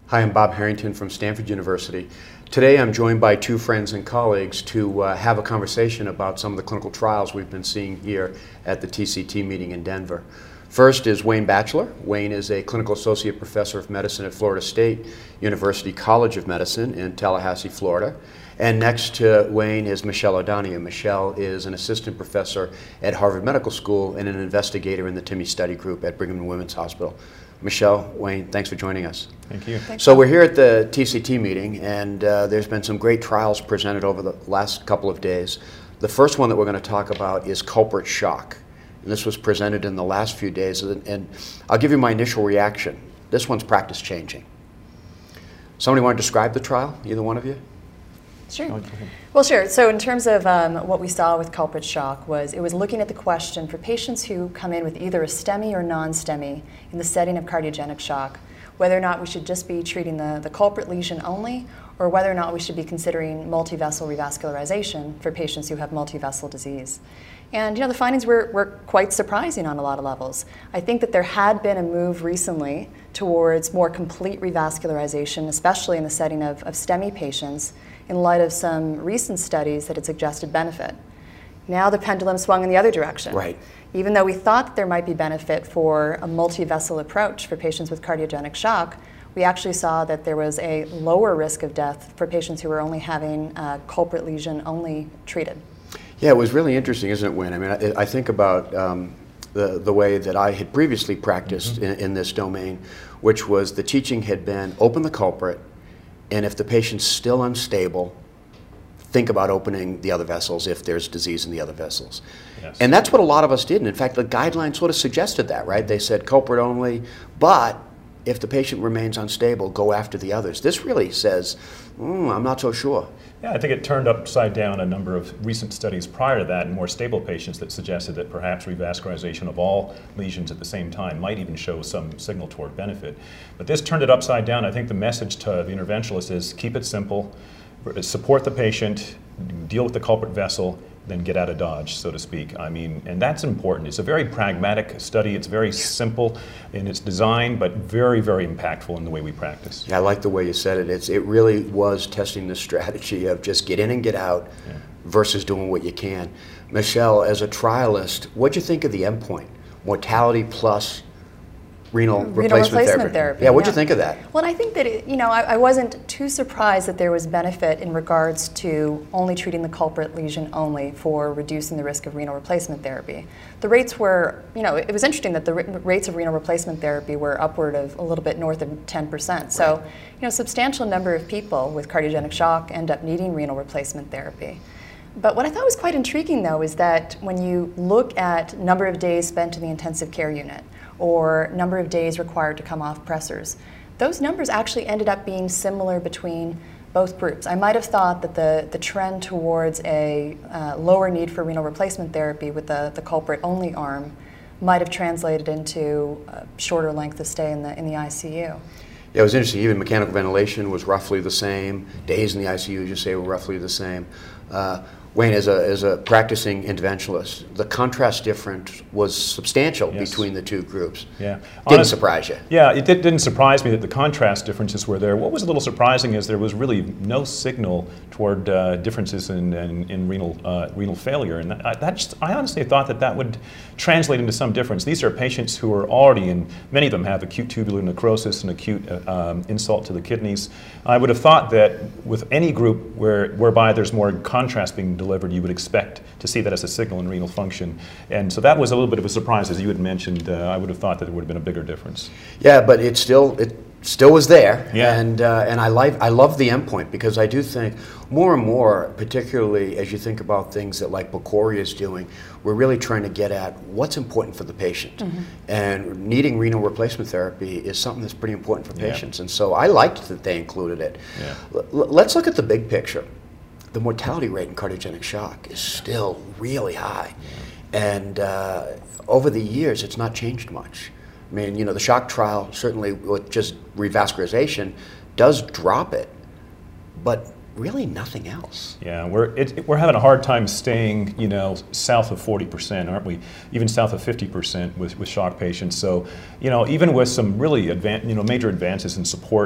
Hi, I'm Bob Harrington from Stanford University. Today I'm joined by two friends and colleagues to have a conversation about some of the clinical trials we've been seeing here at the TCT meeting in Denver. First is Wayne Batchelor. Wayne is a clinical associate professor of medicine at Florida State University College of Medicine in Tallahassee, Florida. And next to Wayne is Michelle O'Donoghue. Michelle is an assistant professor at Harvard Medical School and an investigator in the TIMI study group at Brigham and Women's Hospital. Michelle, Wayne, thanks for joining us. Thank you. So we're here at the TCT meeting, and there's been some great trials presented over the last couple of days. The first one that we're going to talk about is culprit shock. And this was presented in the last few days, and I'll give you my initial reaction. This one's practice changing. Somebody want to describe the trial, either one of you? Sure. Well, sure. So in terms of what we saw with culprit shock it was looking at the question for patients who come in with either a STEMI or non-STEMI in the setting of cardiogenic shock, whether or not we should just be treating the culprit lesion only, or whether or not we should be considering multivessel revascularization for patients who have multivessel disease. And the findings were quite surprising on a lot of levels. I think that there had been a move recently towards more complete revascularization, especially in the setting of STEMI patients, in light of some recent studies that had suggested benefit. Now the pendulum swung in the other direction. Right. Even though we thought that there might be benefit for a multivessel approach for patients with cardiogenic shock, we actually saw that there was a lower risk of death for patients who were only having a culprit lesion only treated. Yeah, it was really interesting, isn't it, Wayne? I mean, I think about the way that I had previously practiced in this domain, which was the teaching had been open the culprit, and if the patient's still unstable, think about opening the other vessels if there's disease in the other vessels. Yes. And that's what a lot of us did. And in fact, the guidelines sort of suggested that, right? They said culprit only, but if the patient remains unstable, go after the others. This really says, I'm not so sure. Yeah, I think it turned upside down a number of recent studies prior to that in more stable patients that suggested that perhaps revascularization of all lesions at the same time might even show some signal toward benefit. But this turned it upside down. I think the message to the interventionalist is keep it simple, support the patient, deal with the culprit vessel, then get out of Dodge, so to speak. I mean, and that's important. It's a very pragmatic study. It's very simple in its design, but very, very impactful in the way we practice. Yeah, I like the way you said it. It really was testing the strategy of just get in and get out versus doing what you can. Michelle, as a trialist, what'd you think of the endpoint? Mortality plus renal replacement therapy. Yeah, what'd you think of that? Well, I think that I wasn't too surprised that there was benefit in regards to only treating the culprit lesion only for reducing the risk of renal replacement therapy. The rates were, it was interesting that the rates of renal replacement therapy were upward of a little bit north of 10%. So, a substantial number of people with cardiogenic shock end up needing renal replacement therapy. But what I thought was quite intriguing, though, is that when you look at number of days spent in the intensive care unit, or number of days required to come off pressors, those numbers actually ended up being similar between both groups. I might have thought that the trend towards a lower need for renal replacement therapy with the culprit-only arm might have translated into a shorter length of stay in the ICU. Yeah, it was interesting. Even mechanical ventilation was roughly the same. Days in the ICU, as you say, were roughly the same. Wayne, as a practicing interventionalist, the contrast difference was substantial between the two groups. Yeah. Didn't surprise you? Yeah, it didn't surprise me that the contrast differences were there. What was a little surprising is there was really no signal toward differences in renal failure, and I honestly thought that would translate into some difference. These are patients who are already many of them have acute tubular necrosis and acute insult to the kidneys. I would have thought that with any group whereby there's more contrast being delivered, you would expect to see that as a signal in renal function. And so that was a little bit of a surprise, as you had mentioned. I would have thought that there would have been a bigger difference. Yeah, but it still was there. Yeah. And I love the endpoint, because I do think more and more, particularly as you think about things that like PCORI is doing, we're really trying to get at what's important for the patient. And needing renal replacement therapy is something that's pretty important for patients. And so I liked that they included it. Yeah. Let's look at the big picture. The mortality rate in cardiogenic shock is still really high. And over the years, it's not changed much. I mean, the shock trial, certainly with just revascularization, does drop it, but really nothing else. Yeah, we're having a hard time staying, south of 40%, aren't we? Even south of 50% with shock patients. So, even with some really major advances in support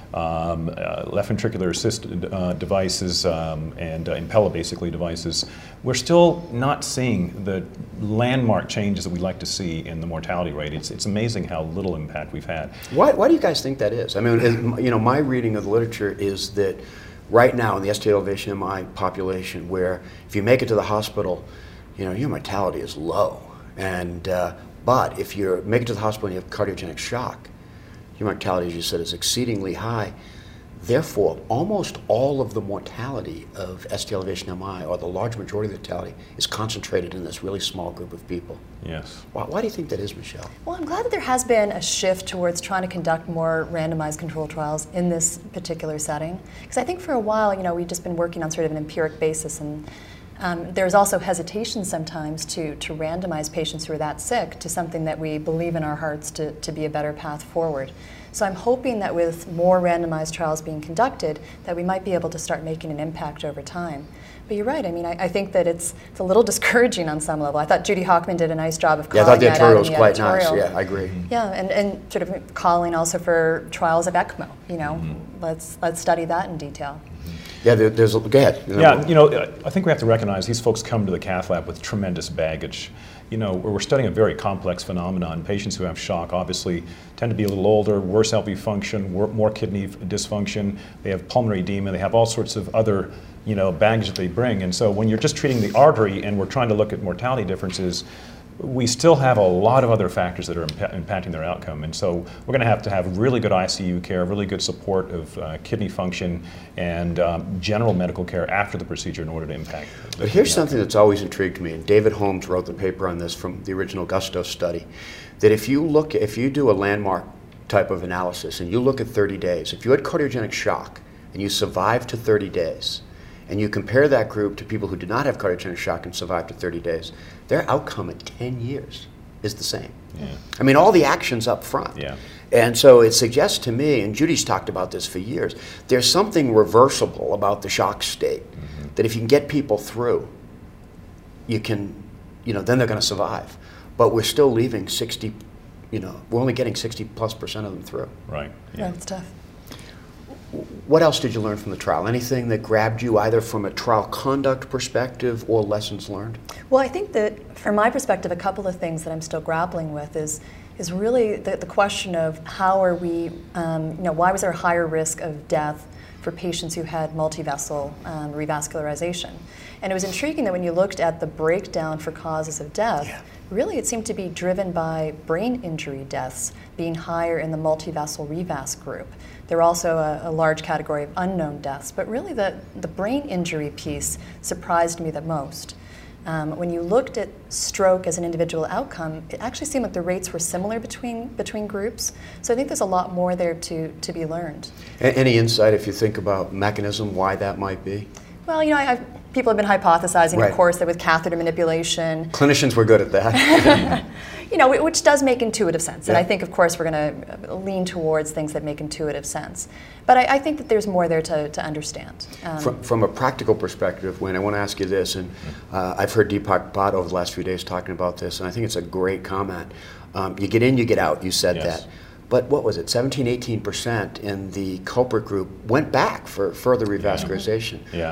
left ventricular assist devices, and Impella basically devices, we're still not seeing the landmark changes that we'd like to see in the mortality rate. It's amazing how little impact we've had. Why do you guys think that is? I mean, you know, my reading of the literature is that right now in the ST elevation MI population, where if you make it to the hospital, you know, your mortality is low, and but if you make it to the hospital and you have cardiogenic shock, your mortality, as you said, is exceedingly high. Therefore, almost all of the mortality of ST elevation MI, or the large majority of the mortality, is concentrated in this really small group of people. Yes. Why do you think that is, Michelle? Well, I'm glad that there has been a shift towards trying to conduct more randomized controlled trials in this particular setting. Because I think for a while, you know, we've just been working on sort of an empiric basis, and there's also hesitation sometimes to randomize patients who are that sick to something that we believe in our hearts to be a better path forward. So I'm hoping that with more randomized trials being conducted, that we might be able to start making an impact over time. But you're right. I mean, I think that it's a little discouraging on some level. I thought Judy Hockman did a nice job of calling I thought the that editorial out was in the quite editorial. nice. Yeah, I agree. Yeah, and sort of calling also for trials of ECMO. You know, let's study that in detail. Yeah, go ahead. Yeah, you know, I think we have to recognize these folks come to the cath lab with tremendous baggage. You know, we're studying a very complex phenomenon. Patients who have shock obviously tend to be a little older, worse LV function, more kidney dysfunction. They have pulmonary edema. They have all sorts of other, you know, baggage that they bring. And so when you're just treating the artery and we're trying to look at mortality differences, we still have a lot of other factors that are impacting their outcome. And so we're going to have really good ICU care, really good support of kidney function, and general medical care after the procedure in order to impact. But here's something that's always intrigued me, and David Holmes wrote the paper on this from the original Gusto study, that if you do a landmark type of analysis and you look at 30 days, if you had cardiogenic shock and you survived to 30 days, and you compare that group to people who did not have cardiogenic shock and survived to 30 days, their outcome at 10 years is the same. Yeah. I mean, all the action's up front. Yeah. And so it suggests to me, and Judy's talked about this for years, there's something reversible about the shock state, that if you can get people through, you can, you know, then they're going to survive. But we're still leaving 60, you know, we're only getting 60+% of them through. Right. Yeah, it's tough. What else did you learn from the trial? Anything that grabbed you either from a trial conduct perspective or lessons learned? Well, I think that from my perspective, a couple of things that I'm still grappling with is really the question of how are we, you know, why was there a higher risk of death for patients who had multivessel revascularization? And it was intriguing that when you looked at the breakdown for causes of death, really it seemed to be driven by brain injury deaths being higher in the multivessel revasc group. There were also a large category of unknown deaths, but really the brain injury piece surprised me the most. When you looked at stroke as an individual outcome, it actually seemed like the rates were similar between groups. So I think there's a lot more there to be learned. Any insight, if you think about mechanism, why that might be? Well, you know, people have been hypothesizing, Right. of course, that with catheter manipulation. Clinicians were good at that. You know, which does make intuitive sense. And Yeah. I think, of course, we're going to lean towards things that make intuitive sense. But I think that there's more there to understand. From a practical perspective, Wayne, I want to ask you this, and I've heard Deepak Bhatt over the last few days talking about this, and I think it's a great comment. You get in, you get out, you said Yes. that. But what was it, 17, 18% in the culprit group went back for further revascularization. Yeah.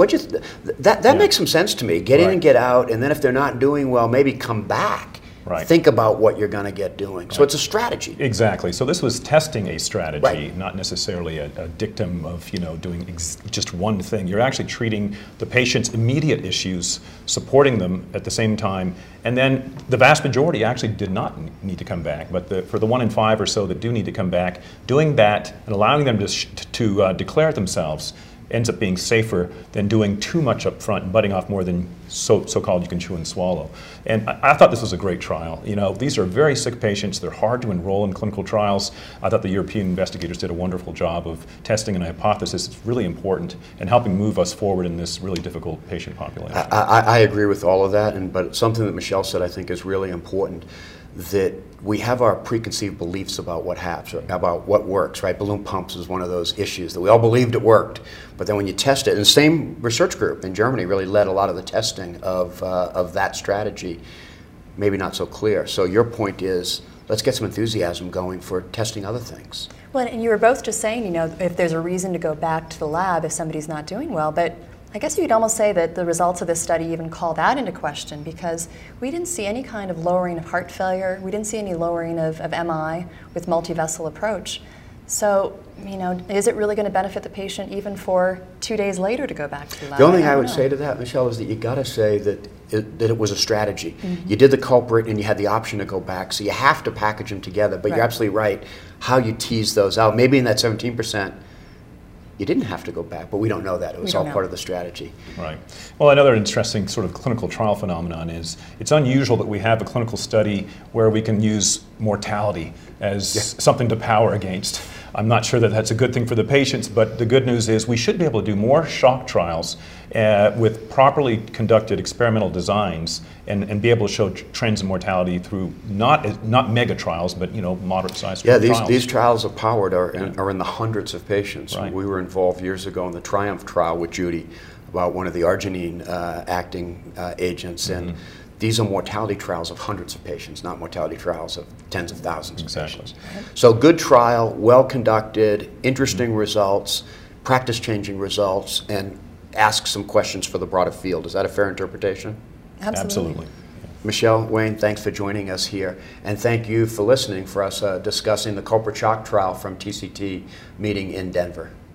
That makes some sense to me. Get in Right. and get out, and then if they're not doing well, maybe come back. Right. Think about what you're going to get doing. So it's a strategy. Exactly. So this was testing a strategy, Right. not necessarily a dictum of, you know, doing just one thing. You're actually treating the patient's immediate issues, supporting them at the same time, and then the vast majority actually did not need to come back. But for the 1 in 5 or so that do need to come back, doing that and allowing them to declare themselves ends up being safer than doing too much up front and butting off more than so-called you can chew and swallow. And I thought this was a great trial. You know, these are very sick patients. They're hard to enroll in clinical trials. I thought the European investigators did a wonderful job of testing an hypothesis. It's really important and helping move us forward in this really difficult patient population. I agree with all of that, but something that Michelle said I think is really important, that we have our preconceived beliefs about what happens, about what works, right? Balloon pumps is one of those issues that we all believed it worked, but then when you test it, and the same research group in Germany really led a lot of the testing of that strategy, maybe not so clear. So your point is let's get some enthusiasm going for testing other things. Well, and you were both just saying, you know, if there's a reason to go back to the lab if somebody's not doing well, but I guess you could almost say that the results of this study even call that into question, because we didn't see any kind of lowering of heart failure. We didn't see any lowering of MI with multi-vessel approach. So, you know, is it really going to benefit the patient even for 2 days later to go back to the lab? The only thing I would say to that, Michelle, is that you got to say that it was a strategy. You did the culprit and you had the option to go back, so you have to package them together. But you're absolutely right, how you tease those out. Maybe in that 17%, you didn't have to go back, but we don't know that. It was all part of the strategy. Right. Well, another interesting sort of clinical trial phenomenon is it's unusual that we have a clinical study where we can use mortality as something to power against. I'm not sure that that's a good thing for the patients, but the good news is we should be able to do more shock trials with properly conducted experimental designs and be able to show trends in mortality through not mega trials, but moderate-sized trials. Yeah, these trials of powered are in the hundreds of patients. Right. We were involved years ago in the TRIUMPH trial with Judy about one of the arginine acting agents, and these are mortality trials of hundreds of patients, not mortality trials of tens of thousands of patients. So good trial, well conducted, interesting results, practice-changing results, and ask some questions for the broader field. Is that a fair interpretation? Absolutely. Michelle, Wayne, thanks for joining us here. And thank you for listening for us discussing the culprit shock trial from TCT meeting in Denver.